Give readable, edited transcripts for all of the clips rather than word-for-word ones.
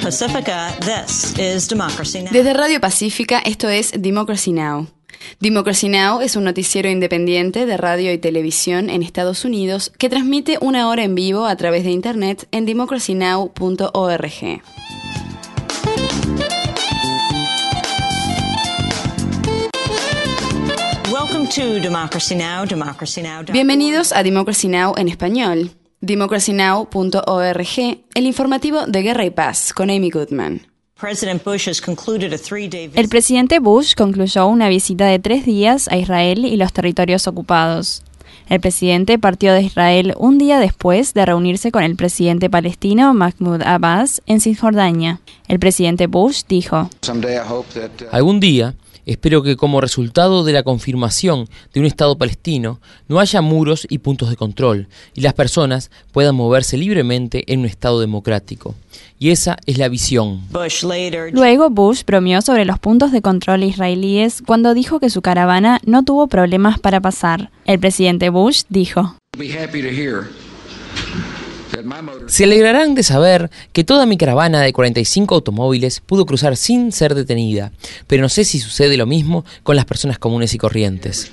Pacifica, this is Democracy Now! Desde Radio Pacífica, esto es Democracy Now! Democracy Now! Es un noticiero independiente de radio y televisión en Estados Unidos que transmite 1 hora en vivo a través de internet en democracynow.org. Bienvenidos a Democracy Now! En español. democracynow.org, el informativo de Guerra y Paz, con Amy Goodman. El presidente Bush concluyó una visita de 3 días a Israel y los territorios ocupados. El presidente partió de Israel un día después de reunirse con el presidente palestino Mahmoud Abbas en Cisjordania. El presidente Bush dijo: Algún día espero que como resultado de la confirmación de un Estado palestino no haya muros y puntos de control y las personas puedan moverse libremente en un Estado democrático. Y esa es la visión. Luego Bush bromeó sobre los puntos de control israelíes cuando dijo que su caravana no tuvo problemas para pasar. El presidente Bush dijo: Se alegrarán de saber que toda mi caravana de 45 automóviles pudo cruzar sin ser detenida, pero no sé si sucede lo mismo con las personas comunes y corrientes.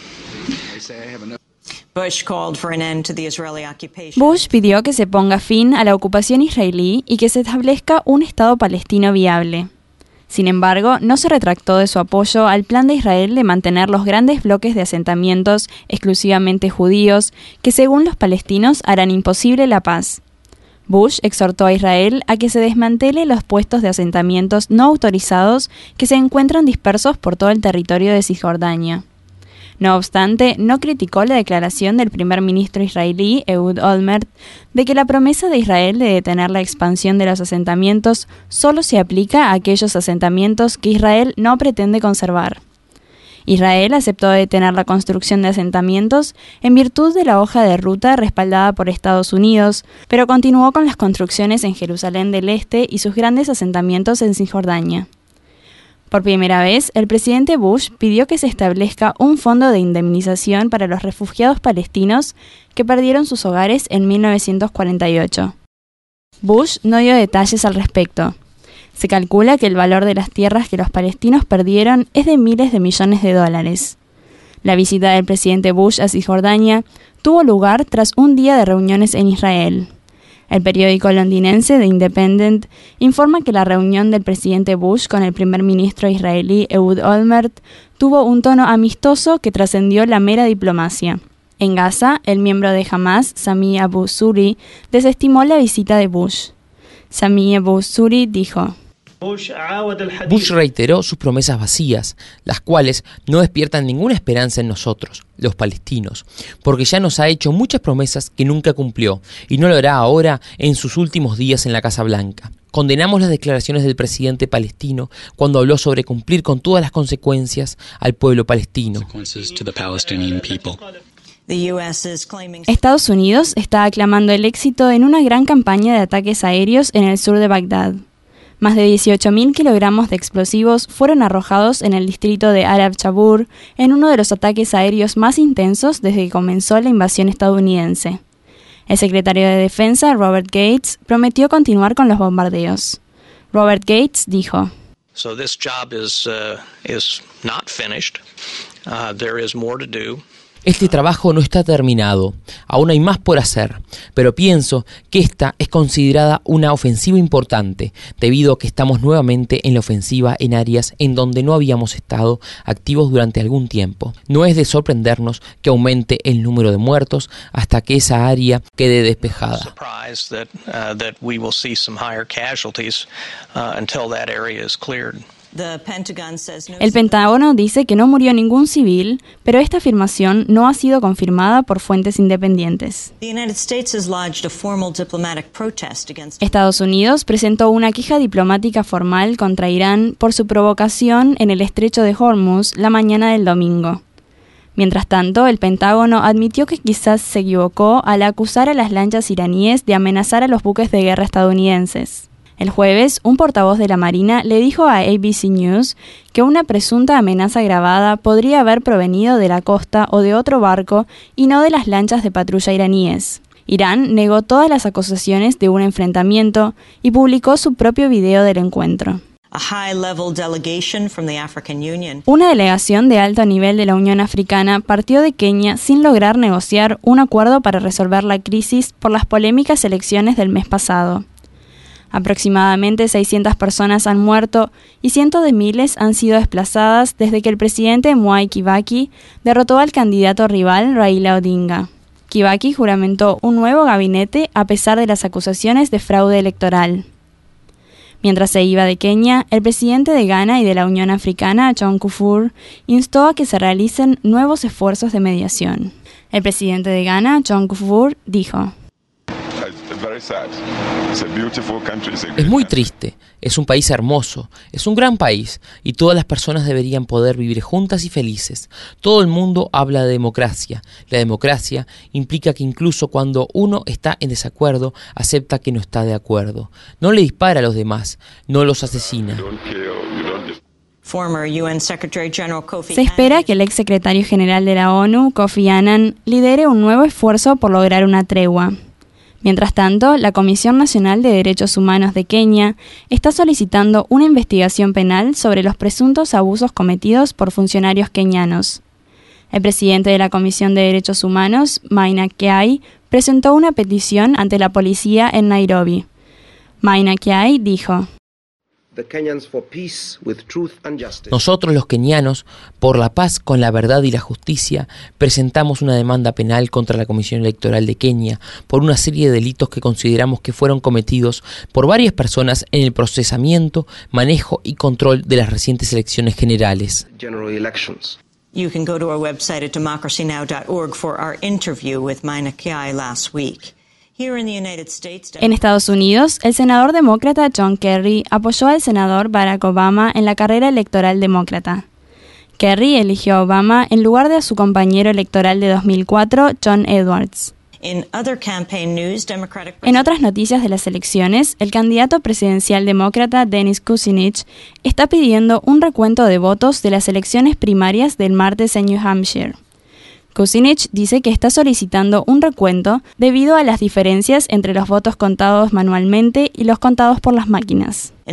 Bush pidió que se ponga fin a la ocupación israelí y que se establezca un Estado palestino viable. Sin embargo, no se retractó de su apoyo al plan de Israel de mantener los grandes bloques de asentamientos exclusivamente judíos que, según los palestinos, harán imposible la paz. Bush exhortó a Israel a que se desmantele los puestos de asentamientos no autorizados que se encuentran dispersos por todo el territorio de Cisjordania. No obstante, no criticó la declaración del primer ministro israelí, Ehud Olmert, de que la promesa de Israel de detener la expansión de los asentamientos solo se aplica a aquellos asentamientos que Israel no pretende conservar. Israel aceptó detener la construcción de asentamientos en virtud de la hoja de ruta respaldada por Estados Unidos, pero continuó con las construcciones en Jerusalén del Este y sus grandes asentamientos en Cisjordania. Por primera vez, el presidente Bush pidió que se establezca un fondo de indemnización para los refugiados palestinos que perdieron sus hogares en 1948. Bush no dio detalles al respecto. Se calcula que el valor de las tierras que los palestinos perdieron es de miles de millones de dólares. La visita del presidente Bush a Cisjordania tuvo lugar tras un día de reuniones en Israel. El periódico londinense The Independent informa que la reunión del presidente Bush con el primer ministro israelí Ehud Olmert tuvo un tono amistoso que trascendió la mera diplomacia. En Gaza, el miembro de Hamas, Sami Abu Zuhri, desestimó la visita de Bush. Sami Abu Zuhri dijo: Bush reiteró sus promesas vacías, las cuales no despiertan ninguna esperanza en nosotros, los palestinos, porque ya nos ha hecho muchas promesas que nunca cumplió y no lo hará ahora en sus últimos días en la Casa Blanca. Condenamos las declaraciones del presidente palestino cuando habló sobre cumplir con todas las consecuencias al pueblo palestino. Estados Unidos está aclamando el éxito en una gran campaña de ataques aéreos en el sur de Bagdad. Más de 18.000 kilogramos de explosivos fueron arrojados en el distrito de Arab Chabur en uno de los ataques aéreos más intensos desde que comenzó la invasión estadounidense. El secretario de Defensa, Robert Gates, prometió continuar con los bombardeos. Robert Gates dijo: So this job is not finished. There is more to do. Este trabajo no está terminado, aún hay más por hacer, pero pienso que esta es considerada una ofensiva importante, debido a que estamos nuevamente en la ofensiva en áreas en donde no habíamos estado activos durante algún tiempo. No es de sorprendernos que aumente el número de muertos hasta que esa área quede despejada. El Pentágono dice que no murió ningún civil, pero esta afirmación no ha sido confirmada por fuentes independientes. Estados Unidos presentó una queja diplomática formal contra Irán por su provocación en el estrecho de Hormuz la mañana del domingo. Mientras tanto, el Pentágono admitió que quizás se equivocó al acusar a las lanchas iraníes de amenazar a los buques de guerra estadounidenses. El jueves, un portavoz de la Marina le dijo a ABC News que una presunta amenaza grabada podría haber provenido de la costa o de otro barco y no de las lanchas de patrulla iraníes. Irán negó todas las acusaciones de un enfrentamiento y publicó su propio video del encuentro. Una delegación de alto nivel de la Unión Africana partió de Kenia sin lograr negociar un acuerdo para resolver la crisis por las polémicas elecciones del mes pasado. Aproximadamente 600 personas han muerto y cientos de miles han sido desplazadas desde que el presidente Mwai Kibaki derrotó al candidato rival Raila Odinga. Kibaki juramentó un nuevo gabinete a pesar de las acusaciones de fraude electoral. Mientras se iba de Kenia, el presidente de Ghana y de la Unión Africana, John Kufuor, instó a que se realicen nuevos esfuerzos de mediación. El presidente de Ghana, John Kufuor, dijo: Es muy triste, es un país hermoso, es un gran país y todas las personas deberían poder vivir juntas y felices. Todo el mundo habla de democracia. La democracia implica que incluso cuando uno está en desacuerdo, acepta que no está de acuerdo. No le dispara a los demás, no los asesina. Se espera que el ex secretario general de la ONU, Kofi Annan, lidere un nuevo esfuerzo por lograr una tregua. Mientras tanto, la Comisión Nacional de Derechos Humanos de Kenia está solicitando una investigación penal sobre los presuntos abusos cometidos por funcionarios kenianos. El presidente de la Comisión de Derechos Humanos, Maina Kiai, presentó una petición ante la policía en Nairobi. Maina Kiai dijo: Nosotros los kenianos, por la paz con la verdad y la justicia, presentamos una demanda penal contra la Comisión Electoral de Kenia por una serie de delitos que consideramos que fueron cometidos por varias personas en el procesamiento, manejo y control de las recientes elecciones generales. You can go to our website at democracynow.org for our interview with Maina Kiai last week. En Estados Unidos, el senador demócrata John Kerry apoyó al senador Barack Obama en la carrera electoral demócrata. Kerry eligió a Obama en lugar de a su compañero electoral de 2004, John Edwards. En otras noticias de las elecciones, el candidato presidencial demócrata Dennis Kucinich está pidiendo un recuento de votos de las elecciones primarias del martes en New Hampshire. Kucinich dice que está solicitando un recuento debido a las diferencias entre los votos contados manualmente y los contados por las máquinas. En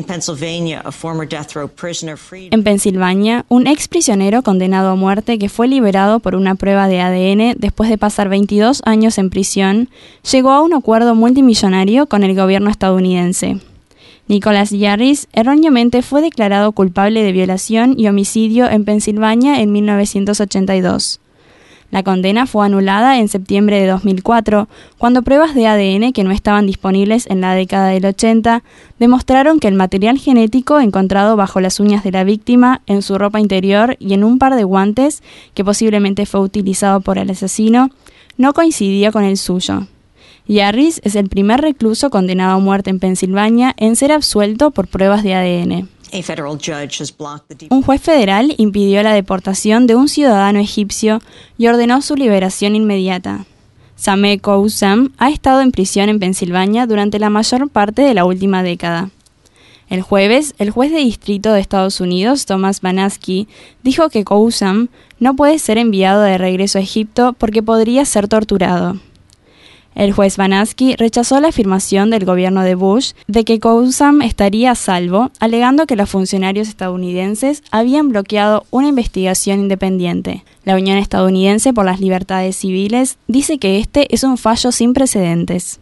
Pensilvania, un ex prisionero condenado a muerte que fue liberado por una prueba de ADN después de pasar 22 años en prisión, llegó a un acuerdo multimillonario con el gobierno estadounidense. Nicholas Yarris erróneamente fue declarado culpable de violación y homicidio en Pensilvania en 1982. La condena fue anulada en septiembre de 2004, cuando pruebas de ADN que no estaban disponibles en la década del 80 demostraron que el material genético encontrado bajo las uñas de la víctima, en su ropa interior y en un par de guantes, que posiblemente fue utilizado por el asesino, no coincidía con el suyo. Yarris es el primer recluso condenado a muerte en Pensilvania en ser absuelto por pruebas de ADN. Un juez federal impidió la deportación de un ciudadano egipcio y ordenó su liberación inmediata. Sameh Koussam ha estado en prisión en Pensilvania durante la mayor parte de la última década. El jueves, el juez de distrito de Estados Unidos, Thomas Banaski, dijo que Koussam no puede ser enviado de regreso a Egipto porque podría ser torturado. El juez Banaski rechazó la afirmación del gobierno de Bush de que Koussam estaría a salvo, alegando que los funcionarios estadounidenses habían bloqueado una investigación independiente. La Unión Estadounidense por las Libertades Civiles dice que este es un fallo sin precedentes.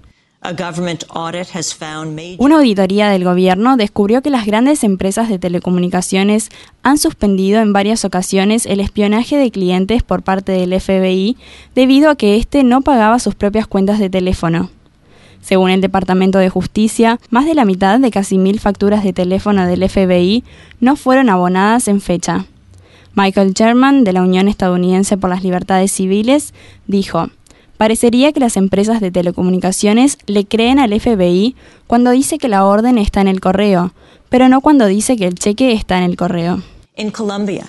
Una auditoría del gobierno descubrió que las grandes empresas de telecomunicaciones han suspendido en varias ocasiones el espionaje de clientes por parte del FBI debido a que éste no pagaba sus propias cuentas de teléfono. Según el Departamento de Justicia, más de la mitad de casi 1.000 facturas de teléfono del FBI no fueron abonadas en fecha. Michael Sherman, de la Unión Estadounidense por las Libertades Civiles, dijo: parecería que las empresas de telecomunicaciones le creen al FBI cuando dice que la orden está en el correo, pero no cuando dice que el cheque está en el correo. En Colombia,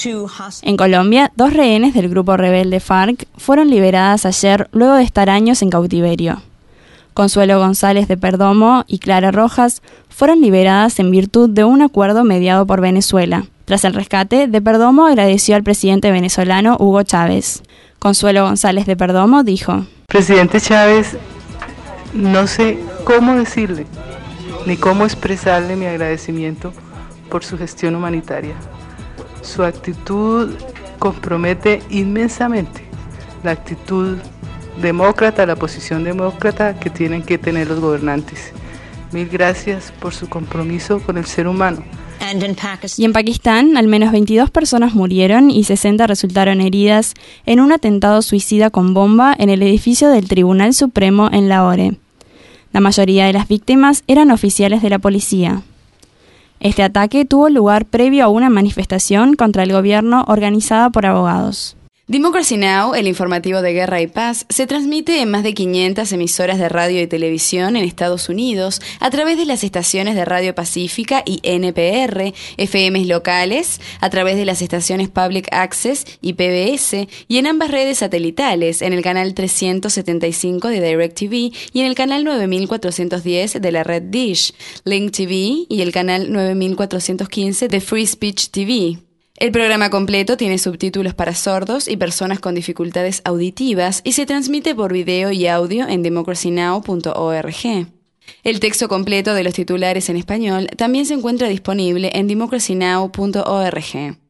2 rehenes del grupo rebelde FARC fueron liberadas ayer luego de estar años en cautiverio. Consuelo González de Perdomo y Clara Rojas fueron liberadas en virtud de un acuerdo mediado por Venezuela. Tras el rescate, de Perdomo agradeció al presidente venezolano Hugo Chávez. Consuelo González de Perdomo dijo: Presidente Chávez, no sé cómo decirle ni cómo expresarle mi agradecimiento por su gestión humanitaria. Su actitud compromete inmensamente la actitud demócrata, la posición demócrata que tienen que tener los gobernantes. Mil gracias por su compromiso con el ser humano. Y en Pakistán, al menos 22 personas murieron y 60 resultaron heridas en un atentado suicida con bomba en el edificio del Tribunal Supremo en Lahore. La mayoría de las víctimas eran oficiales de la policía. Este ataque tuvo lugar previo a una manifestación contra el gobierno organizada por abogados. Democracy Now!, el informativo de Guerra y Paz, se transmite en más de 500 emisoras de radio y televisión en Estados Unidos a través de las estaciones de Radio Pacífica y NPR, FMs locales, a través de las estaciones Public Access y PBS, y en ambas redes satelitales, en el canal 375 de DirecTV y en el canal 9410 de la red Dish, Link TV y el canal 9415 de Free Speech TV. El programa completo tiene subtítulos para sordos y personas con dificultades auditivas y se transmite por video y audio en democracynow.org. El texto completo de los titulares en español también se encuentra disponible en democracynow.org.